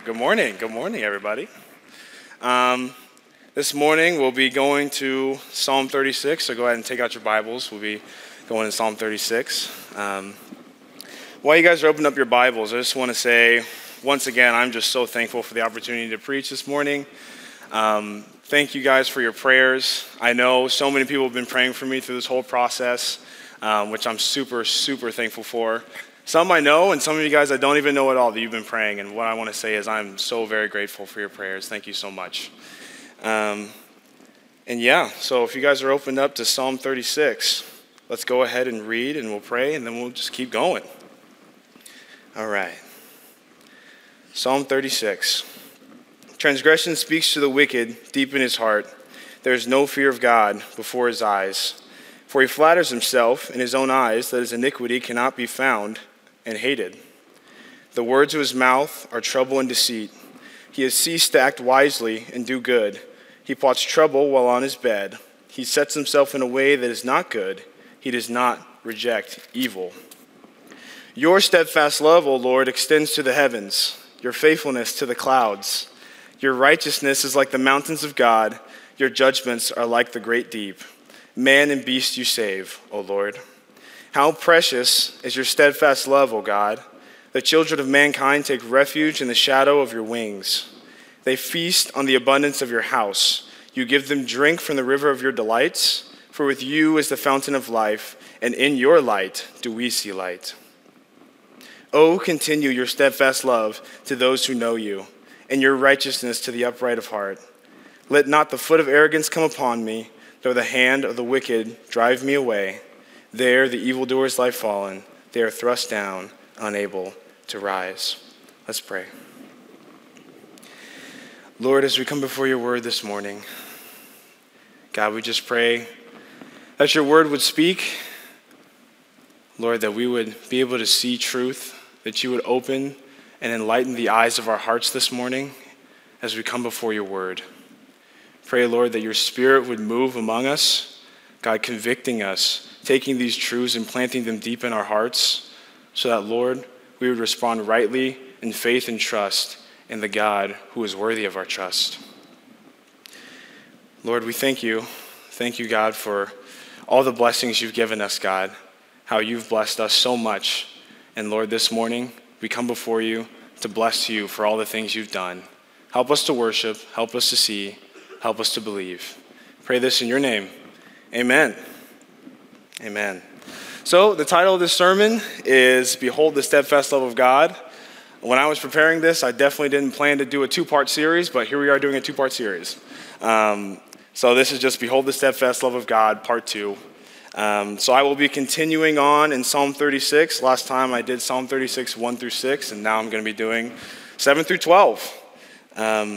Good morning. Good morning, everybody. This morning we'll be going to Psalm 36, so go ahead and take out your Bibles. We'll be going to Psalm 36. While you guys are opening up your Bibles, I just want to say, once again, I'm just so thankful for the opportunity to preach this morning. Thank you guys for your prayers. I know so many people have been praying for me through this whole process, which I'm super, super thankful for. Some I know, and some of you guys I don't even know at all that you've been praying, and what I want to say is I'm so very grateful for your prayers. Thank you so much. So if you guys are opened up to Psalm 36, let's go ahead and read, and we'll pray, and then we'll just keep going. All right. Psalm 36. Transgression speaks to the wicked deep in his heart. There is no fear of God before his eyes. For he flatters himself in his own eyes that his iniquity cannot be found and hated. The words of his mouth are trouble and deceit. He has ceased to act wisely and do good. He plots trouble while on his bed. He sets himself in a way that is not good. He does not reject evil. Your steadfast love, O Lord, extends to the heavens, your faithfulness to the clouds. Your righteousness is like the mountains of God. Your judgments are like the great deep. Man and beast you save, O Lord. How precious is your steadfast love, O God. The children of mankind take refuge in the shadow of your wings. They feast on the abundance of your house. You give them drink from the river of your delights. For with you is the fountain of life, and in your light do we see light. Oh, continue your steadfast love to those who know you, and your righteousness to the upright of heart. Let not the foot of arrogance come upon me, nor the hand of the wicked drive me away. There the evildoers lie fallen. They are thrust down, unable to rise. Let's pray. Lord, as we come before your word this morning, God, we just pray that your word would speak. Lord, that we would be able to see truth, that you would open and enlighten the eyes of our hearts this morning as we come before your word. Pray, Lord, that your spirit would move among us, God, convicting us, taking these truths and planting them deep in our hearts so that, Lord, we would respond rightly in faith and trust in the God who is worthy of our trust. Lord, we thank you. Thank you, God, for all the blessings you've given us, God, how you've blessed us so much. And Lord, this morning, we come before you to bless you for all the things you've done. Help us to worship, help us to see, help us to believe. Pray this in your name. Amen. Amen. So the title of this sermon is Behold the Steadfast Love of God. When I was preparing this, I definitely didn't plan to do a two-part series, but here we are doing a two-part series. So this is just Behold the Steadfast Love of God, part 2. So I will be continuing on in Psalm 36. Last time I did Psalm 36, 1 through 6, and now I'm going to be doing 7 through 12. And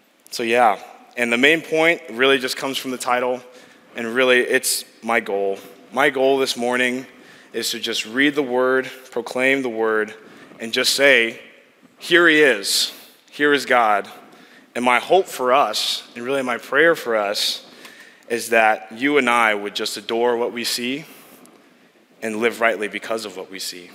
the main point really just comes from the title, and really it's my goal. My goal this morning is to just read the word, proclaim the word, and just say, here he is, here is God. And my hope for us, and really my prayer for us, is that you and I would just adore what we see and live rightly because of what we see.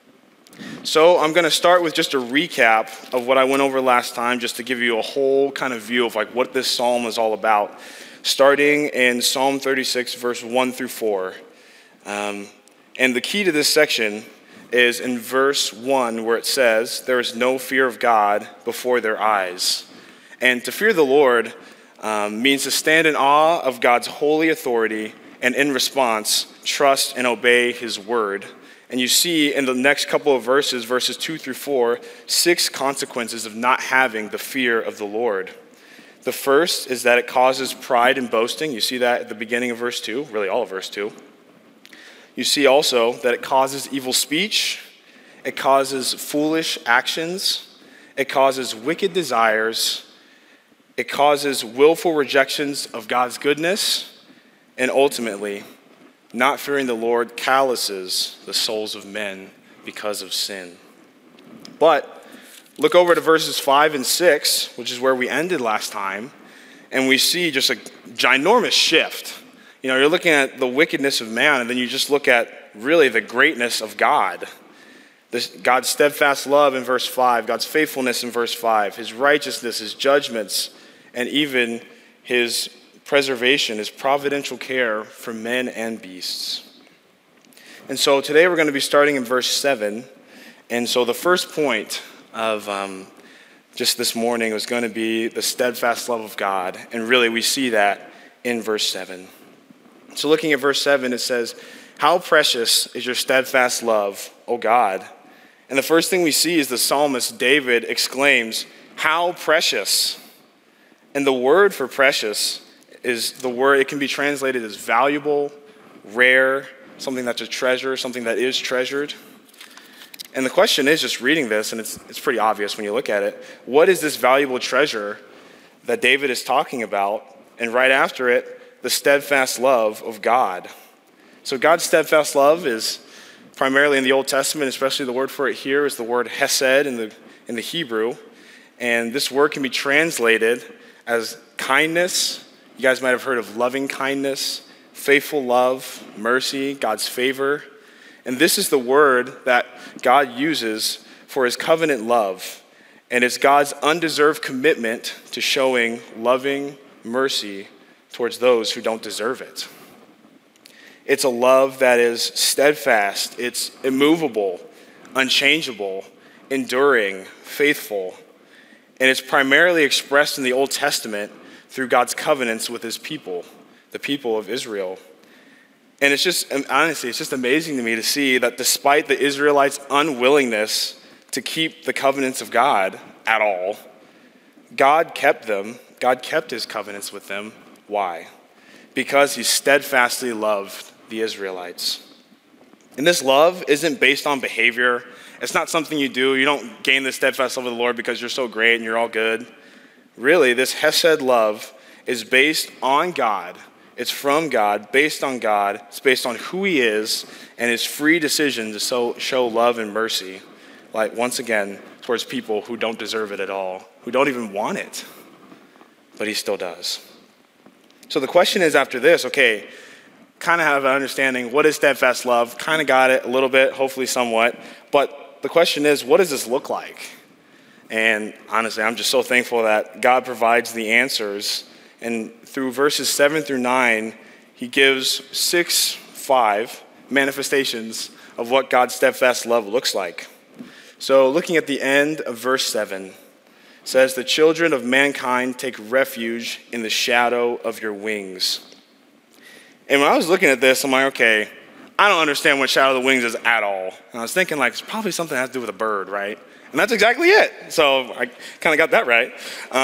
So I'm going to start with just a recap of what I went over last time, just to give you a whole kind of view of like what this psalm is all about, starting in Psalm 36, verse 1 through 4. And the key to this section is in verse 1, where it says, there is no fear of God before their eyes. And to fear the Lord means to stand in awe of God's holy authority and in response, trust and obey his word. And you see in the next couple of verses, verses 2 through 4, 6 consequences of not having the fear of the Lord. The first is that it causes pride and boasting. You see that at the beginning of verse 2, really all of verse 2. You see also that it causes evil speech. It causes foolish actions. It causes wicked desires. It causes willful rejections of God's goodness. And ultimately, not fearing the Lord calluses the souls of men because of sin. But look over to verses 5 and 6, which is where we ended last time, and we see just a ginormous shift. You know, you're looking at the wickedness of man, and then you just look at really the greatness of God. God's steadfast love in verse 5, God's faithfulness in verse 5, his righteousness, his judgments, and even his preservation, his providential care for men and beasts. And so today we're going to be starting in verse 7. And so the first point of just this morning was going to be the steadfast love of God. And really we see that in verse 7. So looking at verse 7, it says, "How precious is your steadfast love, O God." And the first thing we see is the psalmist David exclaims, "How precious." And the word for precious is the word, it can be translated as valuable, rare, something that's a treasure, something that is treasured. And the question is, just reading this, and it's pretty obvious when you look at it, what is this valuable treasure that David is talking about? And right after it, the steadfast love of God. So God's steadfast love is primarily in the Old Testament, especially the word for it here is the word hesed in the Hebrew. And this word can be translated as kindness. You guys might have heard of loving kindness, faithful love, mercy, God's favor. And this is the word that God uses for his covenant love. And it's God's undeserved commitment to showing loving mercy towards those who don't deserve it. It's a love that is steadfast, it's immovable, unchangeable, enduring, faithful. And it's primarily expressed in the Old Testament through God's covenants with his people, the people of Israel. And it's just, honestly, it's just amazing to me to see that despite the Israelites' unwillingness to keep the covenants of God at all, God kept them. God kept his covenants with them. Why? Because he steadfastly loved the Israelites. And this love isn't based on behavior. It's not something you do. You don't gain the steadfast love of the Lord because you're so great and you're all good. Really, this hesed love is based on God. It's from God, based on God. It's based on who he is and his free decision to show love and mercy, like once again, towards people who don't deserve it at all, who don't even want it, but he still does. So the question is after this, okay, kind of have an understanding, what is steadfast love? Kind of got it a little bit, hopefully somewhat. But the question is, what does this look like? And honestly, I'm just so thankful that God provides the answers. And through verses 7 through 9, he gives 5 manifestations of what God's steadfast love looks like. So looking at the end of verse 7, says, "The children of mankind take refuge in the shadow of your wings." And when I was looking at this, I'm like, okay, I don't understand what shadow of the wings is at all. And I was thinking, like, it's probably something that has to do with a bird, right? And that's exactly it. So I kind of got that right.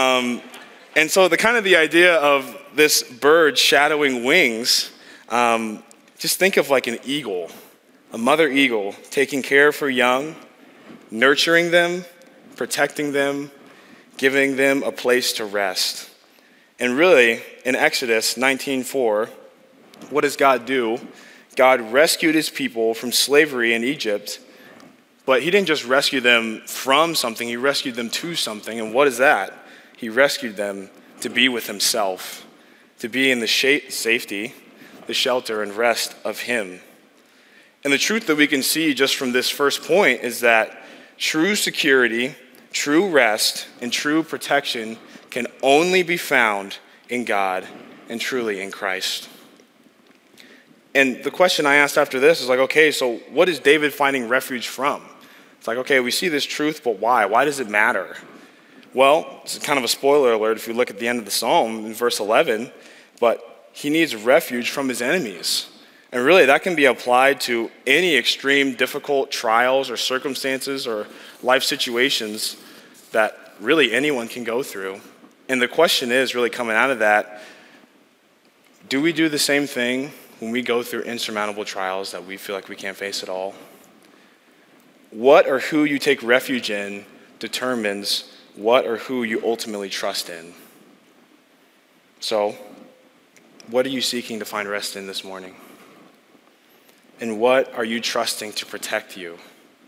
And so the idea of this bird shadowing wings, just think of like an eagle, a mother eagle taking care of her young, nurturing them, protecting them, giving them a place to rest. And really, in Exodus 19:4, what does God do? God rescued his people from slavery in Egypt, but he didn't just rescue them from something, he rescued them to something. And what is that? He rescued them to be with himself, to be in the safety, the shelter, and rest of him. And the truth that we can see just from this first point is that true security, true rest, and true protection can only be found in God and truly in Christ. And the question I asked after this is like, okay, so what is David finding refuge from? It's like, okay, we see this truth, but why? Why does it matter? Well, it's kind of a spoiler alert if you look at the end of the psalm in verse 11, but he needs refuge from his enemies. And really, that can be applied to any extreme, difficult trials or circumstances or life situations that really anyone can go through. And the question is really coming out of that, do we do the same thing when we go through insurmountable trials that we feel like we can't face at all? What or who you take refuge in determines what or who you ultimately trust in. So, what are you seeking to find rest in this morning? And what are you trusting to protect you?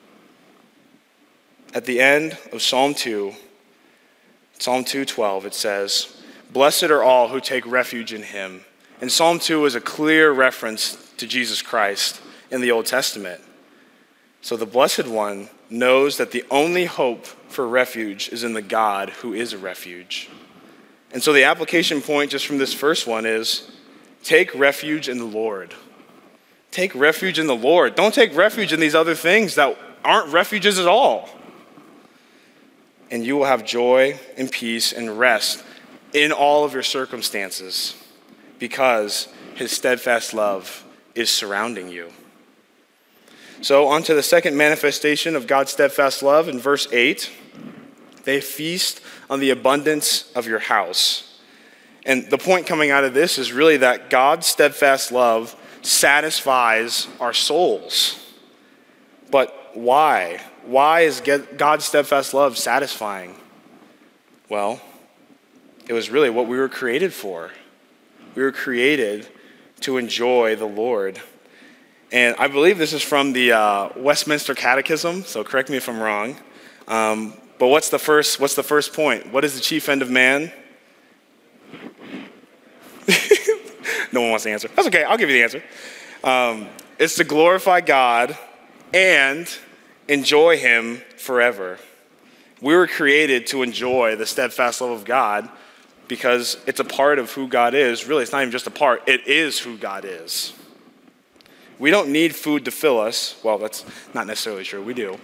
At the end of Psalm 2, Psalm 2:12, it says, "Blessed are all who take refuge in him." And Psalm 2 is a clear reference to Jesus Christ in the Old Testament. So the Blessed One knows that the only hope for refuge is in the God who is a refuge. And so the application point just from this first one is take refuge in the Lord. Take refuge in the Lord. Don't take refuge in these other things that aren't refuges at all. And you will have joy and peace and rest in all of your circumstances because his steadfast love is surrounding you. So on to the second manifestation of God's steadfast love in verse 8. They feast on the abundance of your house. And the point coming out of this is really that God's steadfast love satisfies our souls. But why? Why is God's steadfast love satisfying? Well, it was really what we were created for. We were created to enjoy the Lord. And I believe this is from the Westminster Catechism, so correct me if I'm wrong. But what's the first point? What is the chief end of man? No one wants to answer. That's okay, I'll give you the answer. It's to glorify God and enjoy him forever. We were created to enjoy the steadfast love of God because it's a part of who God is. Really, it's not even just a part, it is who God is. We don't need food to fill us. Well, that's not necessarily true. We do.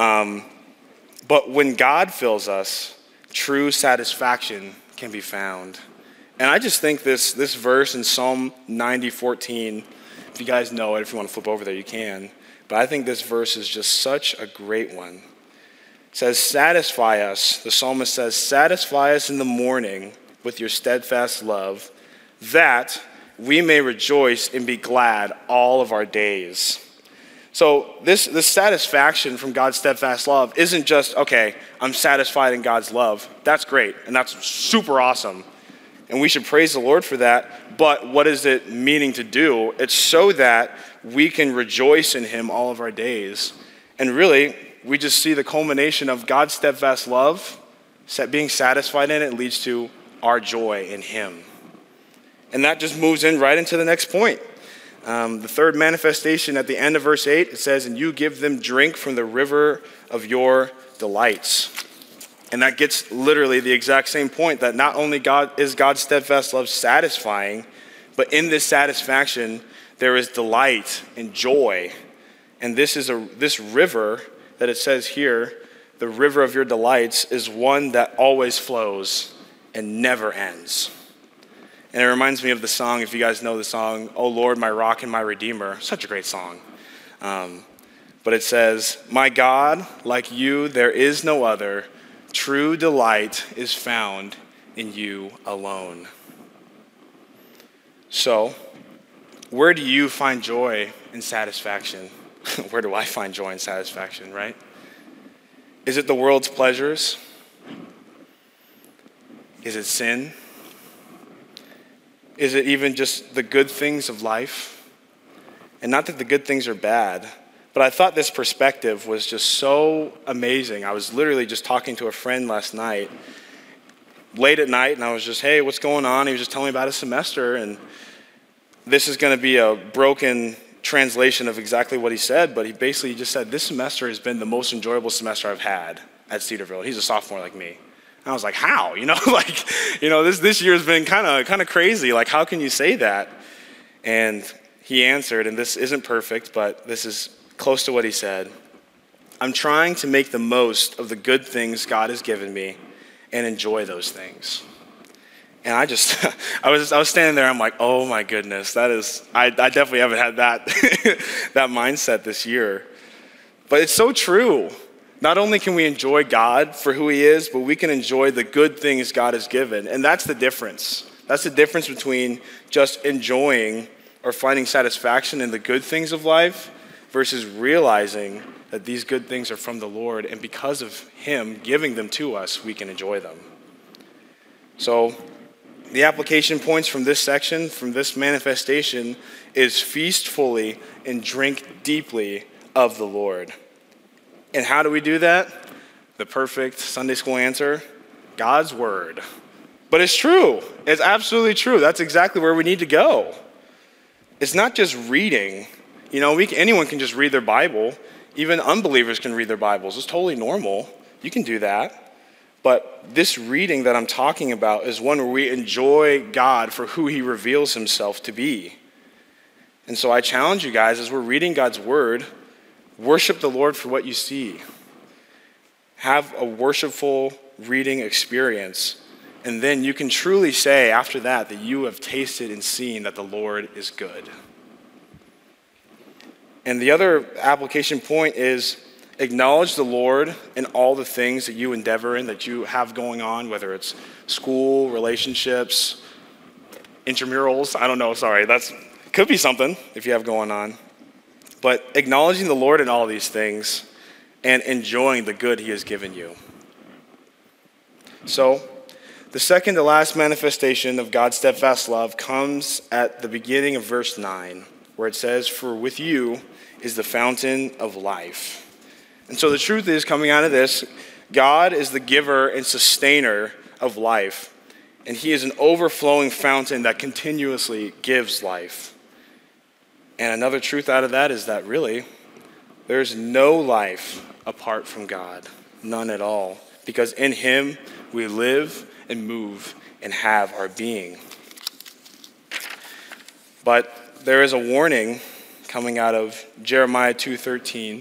But when God fills us, true satisfaction can be found. And I just think this verse in Psalm 90:14, if you guys know it, if you want to flip over there, you can. But I think this verse is just such a great one. It says, satisfy us, the psalmist says, satisfy us in the morning with your steadfast love, that we may rejoice and be glad all of our days. So this satisfaction from God's steadfast love isn't just, okay, I'm satisfied in God's love. That's great, and that's super awesome. And we should praise the Lord for that. But what is it meaning to do? It's so that we can rejoice in him all of our days. And really, we just see the culmination of God's steadfast love, being satisfied in it leads to our joy in him. And that just moves in right into the next point. The third manifestation at the end of verse 8, it says, and you give them drink from the river of your delights. And that gets literally the exact same point, that not only is God's steadfast love satisfying, but in this satisfaction, there is delight and joy. And this river that it says here, the river of your delights, is one that always flows and never ends. And it reminds me of the song, if you guys know the song, "Oh Lord, my rock and my redeemer." Such a great song. But it says, my God, like you, there is no other. True delight is found in you alone. So, where do you find joy and satisfaction? Where do I find joy and satisfaction, right? Is it the world's pleasures? Is it sin? Is it even just the good things of life? And not that the good things are bad, but I thought this perspective was just so amazing. I was literally just talking to a friend last night, late at night, and I was just, hey, what's going on? He was just telling me about his semester, and this is going to be a broken translation of exactly what he said, but he basically just said, this semester has been the most enjoyable semester I've had at Cedarville. He's a sophomore like me. And I was like, how? This year has been kind of crazy. Like, how can you say that? And he answered, and this isn't perfect, but this is close to what he said. I'm trying to make the most of the good things God has given me and enjoy those things. And I was standing there, I'm like, oh my goodness, I definitely haven't had that, that mindset this year. But it's so true. Not only can we enjoy God for who he is, but we can enjoy the good things God has given. And that's the difference. That's the difference between just enjoying or finding satisfaction in the good things of life versus realizing that these good things are from the Lord, and because of him giving them to us, we can enjoy them. So the application points from this section, from this manifestation, is feast fully and drink deeply of the Lord. And how do we do that? The perfect Sunday school answer, God's word. But it's true. It's absolutely true. That's exactly where we need to go. It's not just reading. Anyone can just read their Bible. Even unbelievers can read their Bibles. It's totally normal. You can do that. But this reading that I'm talking about is one where we enjoy God for who he reveals himself to be. And so I challenge you guys, as we're reading God's word, worship the Lord for what you see. Have a worshipful reading experience. And then you can truly say after that you have tasted and seen that the Lord is good. And the other application point is acknowledge the Lord in all the things that you endeavor in, that you have going on, whether it's school, relationships, intramurals. I don't know, sorry. Could be something if you have going on. But acknowledging the Lord in all these things and enjoying the good he has given you. So, the second to last manifestation of God's steadfast love comes at the beginning of verse 9, where it says, "For with you is the fountain of life." And so the truth is, coming out of this, God is the giver and sustainer of life. And he is an overflowing fountain that continuously gives life. And another truth out of that is that really, there's no life apart from God. None at all. Because in him, we live and move and have our being. But there is a warning coming out of Jeremiah 2:13,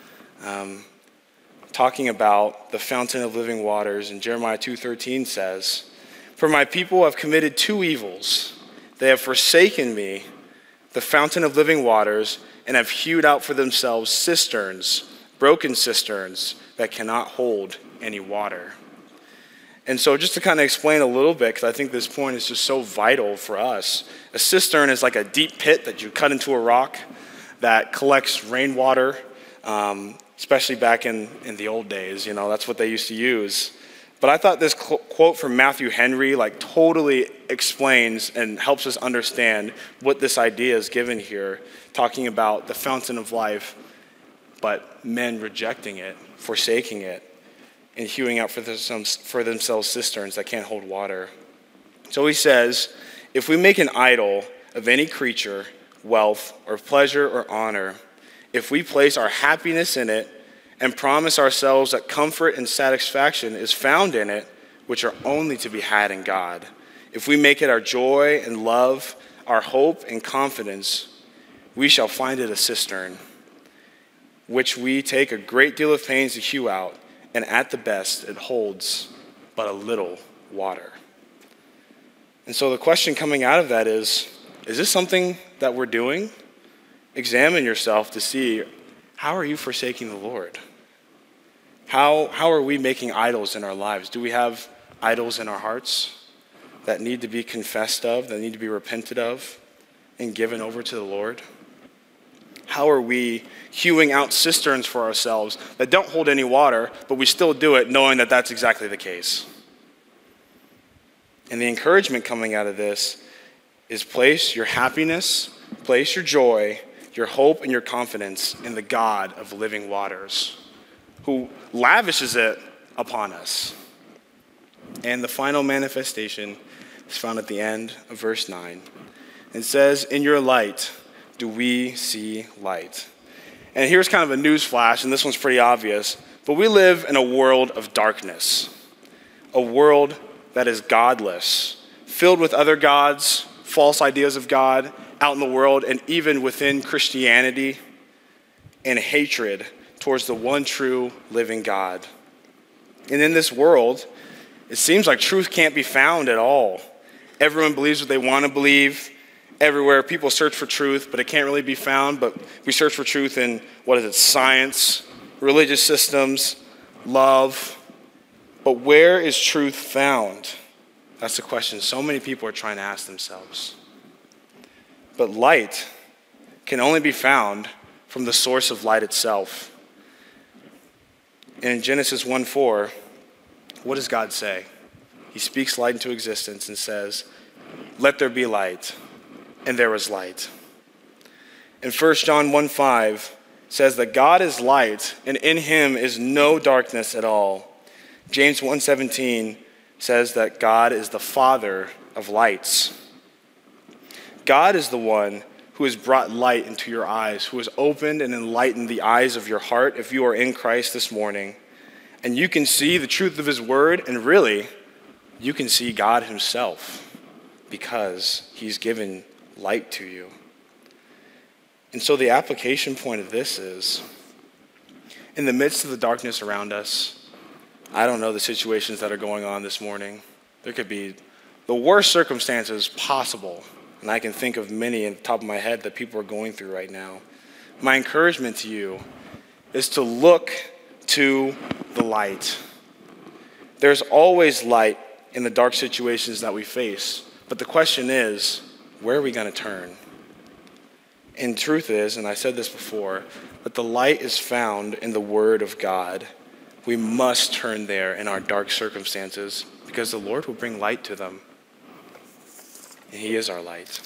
talking about the fountain of living waters. And Jeremiah 2:13 says, "For my people have committed two evils. They have forsaken me, the fountain of living waters, and have hewed out for themselves cisterns, broken cisterns that cannot hold any water." And so just to kind of explain a little bit, because I think this point is just so vital for us. A cistern is like a deep pit that you cut into a rock that collects rainwater, especially back in the old days. That's what they used to use. But I thought this quote from Matthew Henry totally explains and helps us understand what this idea is given here, talking about the fountain of life, but men rejecting it, forsaking it, and hewing out for themselves cisterns that can't hold water. So he says, if we make an idol of any creature, wealth, or pleasure or honor, if we place our happiness in it and promise ourselves that comfort and satisfaction is found in it, which are only to be had in God, if we make it our joy and love, our hope and confidence, we shall find it a cistern, which we take a great deal of pains to hew out, and at the best, it holds but a little water. And so the question coming out of that is this something that we're doing? Examine yourself to see, how are you forsaking the Lord? How are we making idols in our lives? Do we have idols in our hearts that need to be confessed of, that need to be repented of, and given over to the Lord? How are we hewing out cisterns for ourselves that don't hold any water, but we still do it knowing that that's exactly the case? And the encouragement coming out of this is place your happiness, place your joy, your hope, and your confidence in the God of living waters, who lavishes it upon us. And the final manifestation is found at the end of verse 9. It says, "In your light do we see light." And here's kind of a news flash, and this one's pretty obvious, but we live in a world of darkness, a world that is godless, filled with other gods, false ideas of God out in the world, and even within Christianity, and hatred towards the one true living God. And in this world, it seems like truth can't be found at all. Everyone believes what they want to believe. Everywhere people search for truth, but it can't really be found. But we search for truth in, science, religious systems, love. But where is truth found? That's the question so many people are trying to ask themselves. But light can only be found from the source of light itself. And in Genesis 1:4, what does God say? He speaks light into existence and says, "Let there be light." And there was light. And 1 John 1:5 says that God is light, and in him is no darkness at all. James 1:17 says that God is the Father of lights. God is the one who has brought light into your eyes, who has opened and enlightened the eyes of your heart if you are in Christ this morning. And you can see the truth of his word, and really, you can see God himself because he's given light to you. And so the application point of this is, in the midst of the darkness around us, I don't know the situations that are going on this morning. There could be the worst circumstances possible, and I can think of many on the top of my head that people are going through right now. My encouragement to you is to look to the light. There's always light in the dark situations that we face, but the question is, where are we going to turn? And truth is, and I said this before, that the light is found in the Word of God. We must turn there in our dark circumstances because the Lord will bring light to them. And he is our light.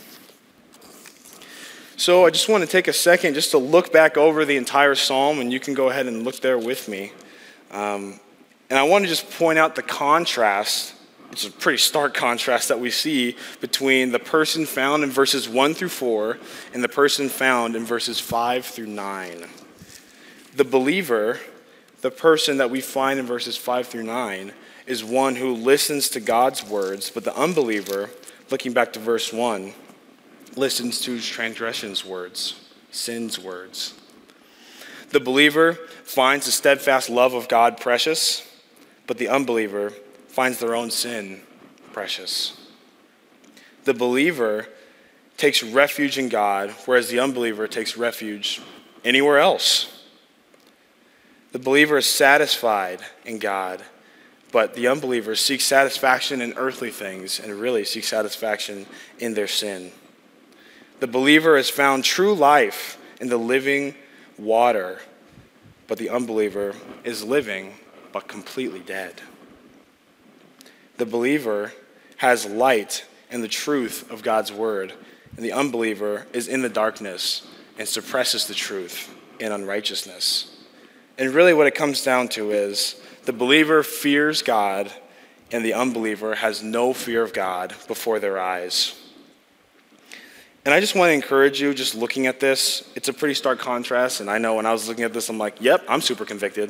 So I just want to take a second just to look back over the entire psalm, and you can go ahead and look there with me. And I want to just point out the contrast. It's a pretty stark contrast that we see between the person found in verses 1 through 4 and the person found in verses 5 through 9. The believer, the person that we find in verses 5 through 9, is one who listens to God's words, but the unbeliever, looking back to verse 1, listens to transgression's words, sin's words. The believer finds the steadfast love of God precious, but the unbeliever finds their own sin precious. The believer takes refuge in God, whereas the unbeliever takes refuge anywhere else. The believer is satisfied in God, but the unbeliever seeks satisfaction in earthly things and really seeks satisfaction in their sin. The believer has found true life in the living water, but the unbeliever is living but completely dead. The believer has light in the truth of God's word, and the unbeliever is in the darkness and suppresses the truth in unrighteousness. And really what it comes down to is the believer fears God, and the unbeliever has no fear of God before their eyes. And I just want to encourage you, just looking at this, it's a pretty stark contrast, and I know when I was looking at this, I'm like, yep, I'm super convicted.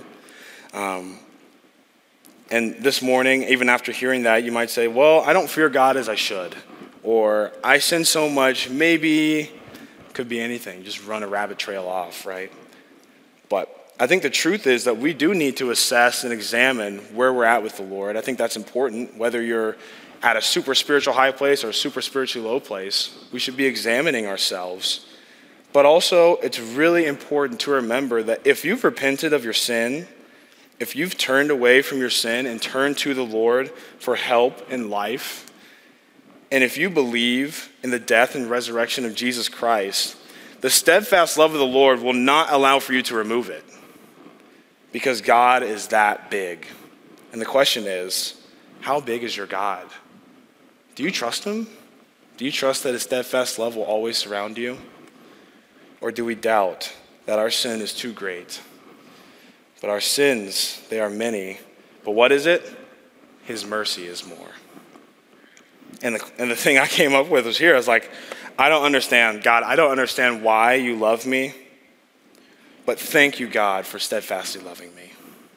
And this morning, even after hearing that, you might say, well, I don't fear God as I should. Or I sin so much, maybe, could be anything. Just run a rabbit trail off, right? But I think the truth is that we do need to assess and examine where we're at with the Lord. I think that's important, whether you're at a super spiritual high place or a super spiritually low place. We should be examining ourselves. But also, it's really important to remember that if you've repented of your sin, if you've turned away from your sin and turned to the Lord for help in life, and if you believe in the death and resurrection of Jesus Christ, the steadfast love of the Lord will not allow for you to remove it, because God is that big. And the question is, how big is your God? Do you trust him? Do you trust that his steadfast love will always surround you? Or do we doubt that our sin is too great? But our sins, they are many. But what is it? His mercy is more. And the thing I came up with was here. I was like, I don't understand. God, I don't understand why you love me. But thank you, God, for steadfastly loving me.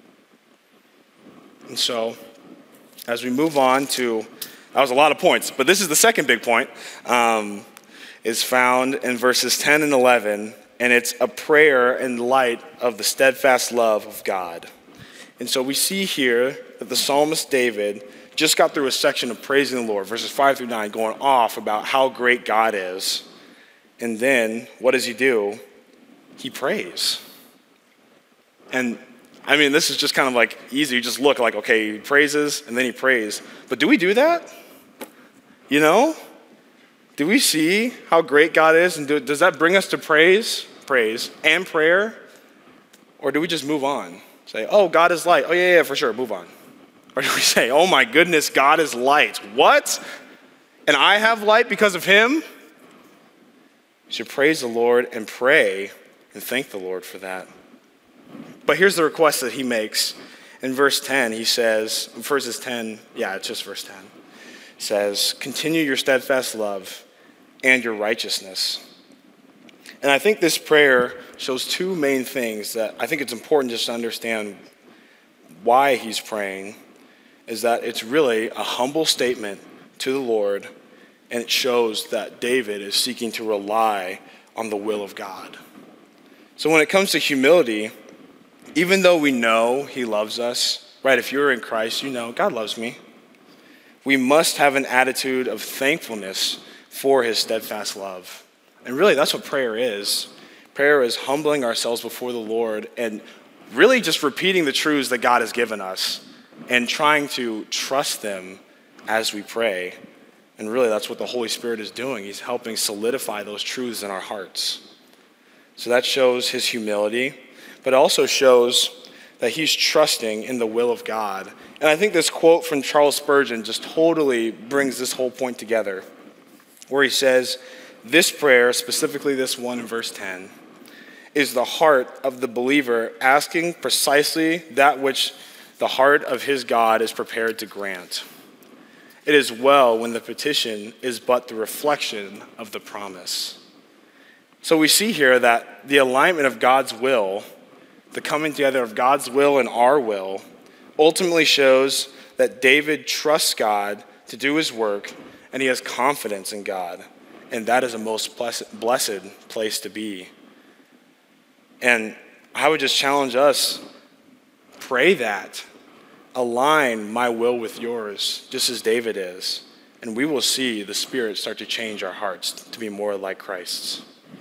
And so, as we move on to, that was a lot of points, but this is the second big point, is found in verses 10 and 11. And it's a prayer in light of the steadfast love of God. And so we see here that the psalmist David just got through a section of praising the Lord, verses 5 through 9, going off about how great God is. And then what does he do? He prays. And I mean, this is just kind of like easy. You just look like, okay, he praises and then he prays. But do we do that? You know? Do we see how great God is? And does that bring us to praise, and prayer? Or do we just move on? Say, oh, God is light. Oh, yeah, for sure, move on. Or do we say, oh my goodness, God is light. What? And I have light because of him? You should praise the Lord and pray and thank the Lord for that. But here's the request that he makes. In verse 10, he says, verses 10, yeah, it's just verse 10. Says, continue your steadfast love and your righteousness. And I think this prayer shows two main things that I think it's important just to understand why he's praying, is that it's really a humble statement to the Lord, and it shows that David is seeking to rely on the will of God. So when it comes to humility, even though we know he loves us, right? If you're in Christ, you know God loves me. We must have an attitude of thankfulness for his steadfast love. And really, that's what prayer is. Prayer is humbling ourselves before the Lord and really just repeating the truths that God has given us and trying to trust them as we pray. And really, that's what the Holy Spirit is doing. He's helping solidify those truths in our hearts. So that shows his humility, but also shows that he's trusting in the will of God. And I think this quote from Charles Spurgeon just totally brings this whole point together, where he says, this prayer, specifically this one in verse 10, is the heart of the believer asking precisely that which the heart of his God is prepared to grant. It is well when the petition is but the reflection of the promise. So we see here that the alignment of God's will, the coming together of God's will and our will, ultimately shows that David trusts God to do his work, and he has confidence in God. And that is a most blessed place to be. And I would just challenge us, pray that. Align my will with yours, just as David is. And we will see the Spirit start to change our hearts to be more like Christ's.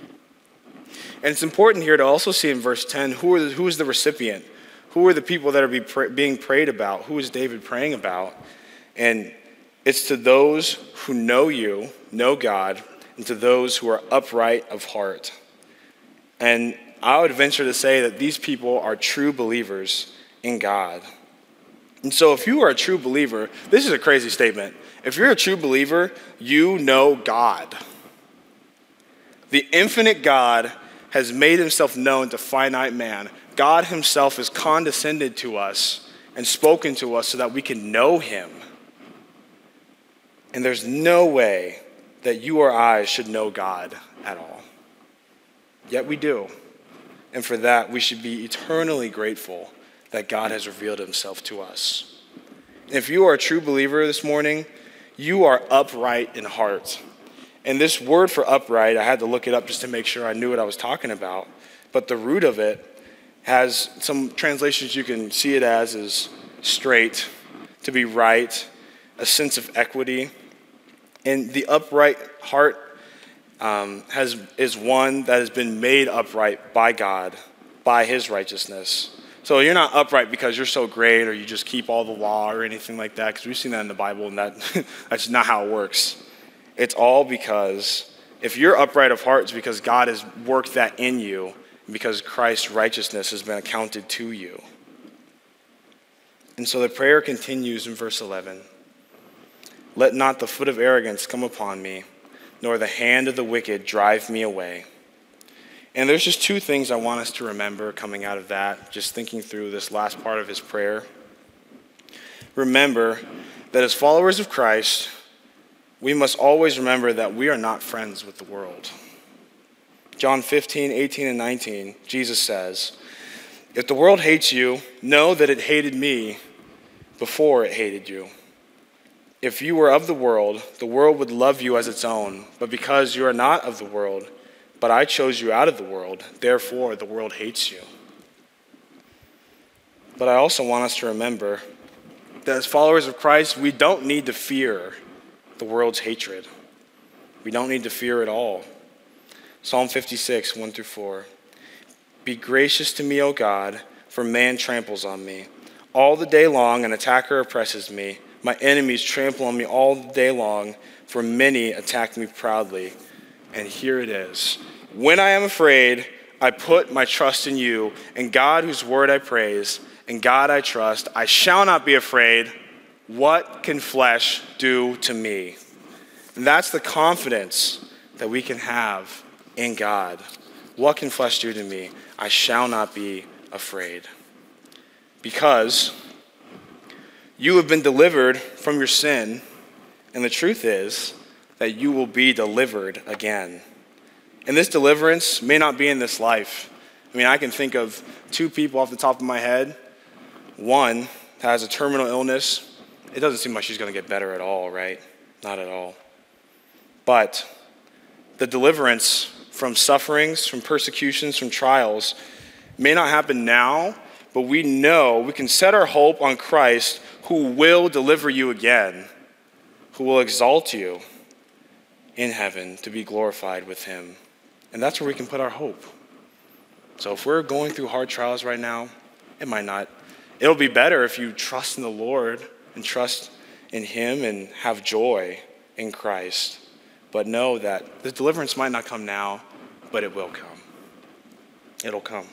And it's important here to also see in verse 10, who is the recipient? Who are the people that are being prayed about? Who is David praying about? And it's to those who know you, know God, and to those who are upright of heart. And I would venture to say that these people are true believers in God. And so if you are a true believer, this is a crazy statement. If you're a true believer, you know God. The infinite God has made himself known to finite man. God himself has condescended to us and spoken to us so that we can know him. And there's no way that you or I should know God at all. Yet we do. And for that, we should be eternally grateful that God has revealed himself to us. And if you are a true believer this morning, you are upright in heart. And this word for upright, I had to look it up just to make sure I knew what I was talking about. But the root of it has some translations you can see it as is straight, to be right, a sense of equity. And the upright heart is one that has been made upright by God, by his righteousness. So you're not upright because you're so great or you just keep all the law or anything like that, because we've seen that in the Bible, and that's not how it works. It's all because if you're upright of heart, it's because God has worked that in you, and because Christ's righteousness has been accounted to you. And so the prayer continues in verse 11. Let not the foot of arrogance come upon me, nor the hand of the wicked drive me away. And there's just two things I want us to remember coming out of that, just thinking through this last part of his prayer. Remember that as followers of Christ, we must always remember that we are not friends with the world. John 15, 18, and 19, Jesus says, if the world hates you, know that it hated me before it hated you. If you were of the world would love you as its own. But because you are not of the world, but I chose you out of the world, therefore the world hates you. But I also want us to remember that as followers of Christ, we don't need to fear the world's hatred. We don't need to fear it all. Psalm 56, 1 through 4. Be gracious to me, O God, for man tramples on me. All the day long an attacker oppresses me. My enemies trample on me all the day long, for many attack me proudly. And here it is. When I am afraid, I put my trust in you, and God whose word I praise, and God I trust. I shall not be afraid. What can flesh do to me? And that's the confidence that we can have in God. What can flesh do to me? I shall not be afraid. Because you have been delivered from your sin, and the truth is that you will be delivered again. And this deliverance may not be in this life. I mean, I can think of two people off the top of my head. One has a terminal illness. It doesn't seem like she's going to get better at all, right? Not at all. But the deliverance from sufferings, from persecutions, from trials may not happen now, but we know we can set our hope on Christ, who will deliver you again, who will exalt you in heaven to be glorified with him. And that's where we can put our hope. So if we're going through hard trials right now, it might not. It'll be better if you trust in the Lord and trust in him and have joy in Christ. But know that the deliverance might not come now, but it will come. It'll come.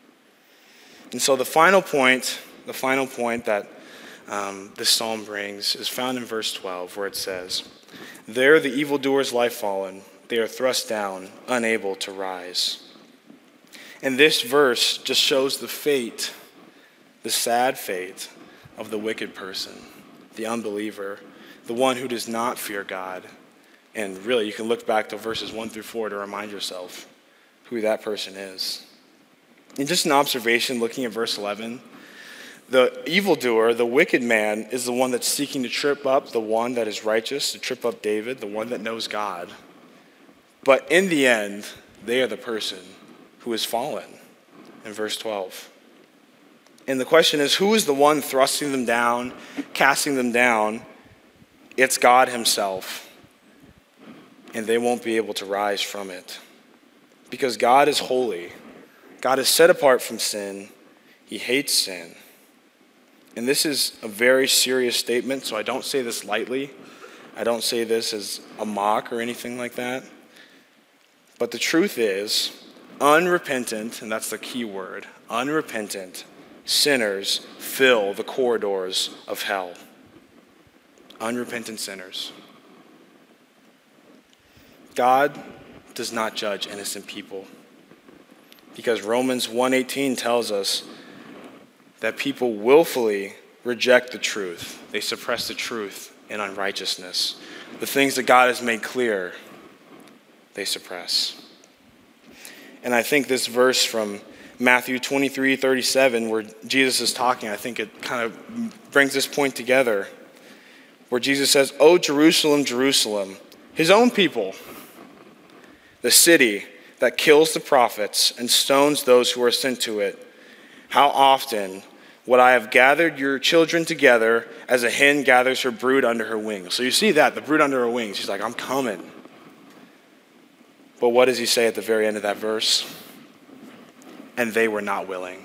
And so the final point that this psalm brings is found in verse 12, where it says, "There the evildoers lie fallen. They are thrust down, unable to rise." And this verse just shows the fate, the sad fate of the wicked person, the unbeliever, the one who does not fear God. And really, you can look back to verses 1 through 4 to remind yourself who that person is. And just an observation, looking at verse 11, the evildoer, the wicked man, is the one that's seeking to trip up the one that is righteous, to trip up David, the one that knows God. But in the end, they are the person who is fallen, in verse 12. And the question is, who is the one thrusting them down, casting them down? It's God himself. And they won't be able to rise from it. Because God is holy. God is set apart from sin. He hates sin. And this is a very serious statement, so I don't say this lightly. I don't say this as a mock or anything like that. But the truth is, unrepentant, and that's the key word, unrepentant sinners fill the corridors of hell. Unrepentant sinners. God does not judge innocent people, because Romans 1:18 tells us that people willfully reject the truth. They suppress the truth in unrighteousness. The things that God has made clear, they suppress. And I think this verse from Matthew 23:37, where Jesus is talking, I think it kind of brings this point together, where Jesus says, "O Jerusalem, Jerusalem," his own people, "the city that kills the prophets and stones those who are sent to it. How often would I have gathered your children together as a hen gathers her brood under her wings?" So you see that, the brood under her wings. She's like, I'm coming. But what does he say at the very end of that verse? And they were not willing.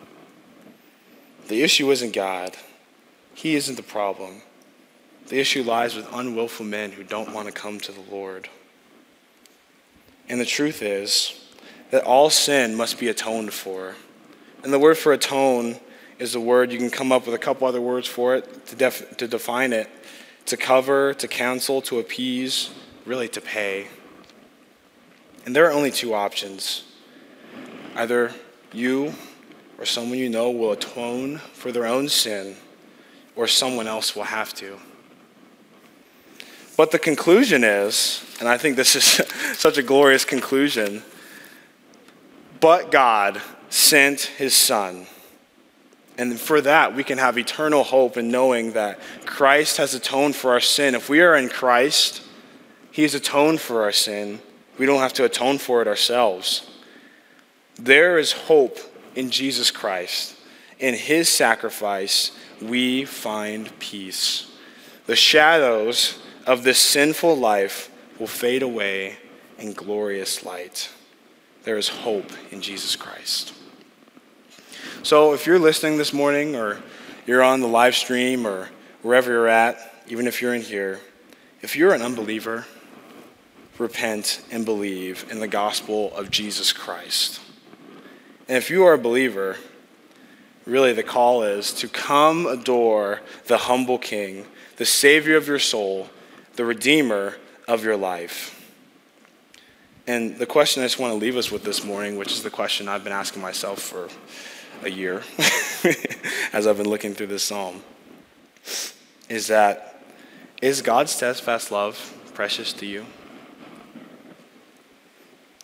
The issue isn't God. He isn't the problem. The issue lies with unwillful men who don't want to come to the Lord. And the truth is that all sin must be atoned for. And the word for atone is a word, you can come up with a couple other words for it to define it. To cover, to cancel, to appease, really to pay. And there are only two options. Either you or someone you know will atone for their own sin, or someone else will have to. But the conclusion is, and I think this is such a glorious conclusion, but God sent his Son. And for that, we can have eternal hope in knowing that Christ has atoned for our sin. If we are in Christ, he has atoned for our sin. We don't have to atone for it ourselves. There is hope in Jesus Christ. In his sacrifice, we find peace. The shadows of this sinful life will fade away in glorious light. There is hope in Jesus Christ. So if you're listening this morning, or you're on the live stream, or wherever you're at, even if you're in here, if you're an unbeliever, repent and believe in the gospel of Jesus Christ. And if you are a believer, really the call is to come adore the humble King, the Savior of your soul, the Redeemer of your life. And the question I just want to leave us with this morning, which is the question I've been asking myself for a year as I've been looking through this psalm, is that, is God's steadfast love precious to you?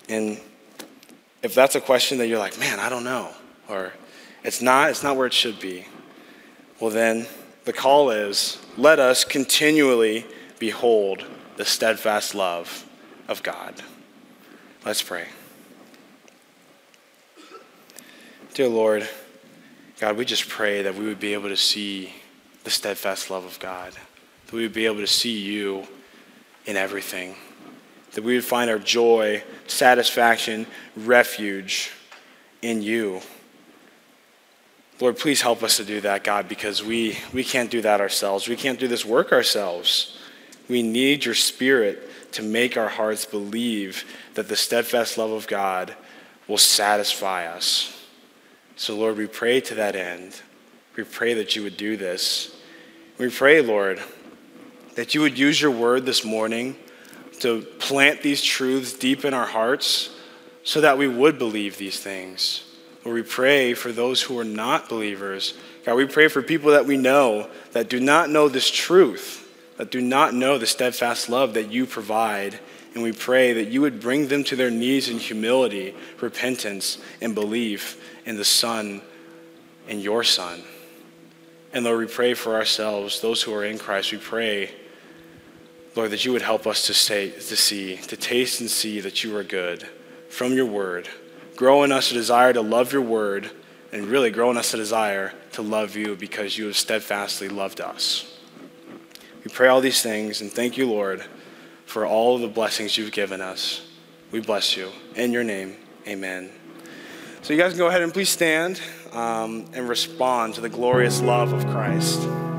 And if that's a question that you're like, man, I don't know, or it's not where it should be, well then the call is, let us continually behold the steadfast love of God. Let's pray. Dear Lord, God, we just pray that we would be able to see the steadfast love of God, that we would be able to see you in everything, that we would find our joy, satisfaction, refuge in you. Lord, please help us to do that, God, because we can't do that ourselves. We can't do this work ourselves. We need your Spirit to make our hearts believe that the steadfast love of God will satisfy us. So, Lord, we pray to that end. We pray that you would do this. We pray, Lord, that you would use your word this morning to plant these truths deep in our hearts so that we would believe these things. Lord, we pray for those who are not believers. God, we pray for people that we know that do not know this truth, that do not know the steadfast love that you provide. And we pray that you would bring them to their knees in humility, repentance, and belief in the Son and your Son. And Lord, we pray for ourselves, those who are in Christ. We pray, Lord, that you would help us to taste and see that you are good from your word. Grow in us a desire to love your word, and really grow in us a desire to love you because you have steadfastly loved us. We pray all these things, and thank you, Lord, for all of the blessings you've given us. We bless you. In your name, amen. So you guys can go ahead and please stand and respond to the glorious love of Christ.